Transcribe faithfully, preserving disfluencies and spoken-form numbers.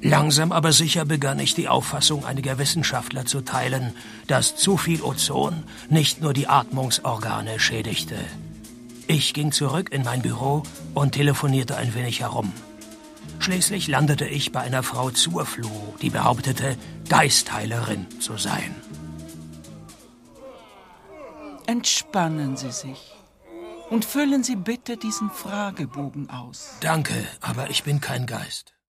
Langsam aber sicher begann ich die Auffassung einiger Wissenschaftler zu teilen, dass zu viel Ozon nicht nur die Atmungsorgane schädigte. Ich ging zurück in mein Büro und telefonierte ein wenig herum. Schließlich landete ich bei einer Frau Zurfluh, die behauptete, Geistheilerin zu sein. Entspannen Sie sich und füllen Sie bitte diesen Fragebogen aus. Danke, aber ich bin kein Geist.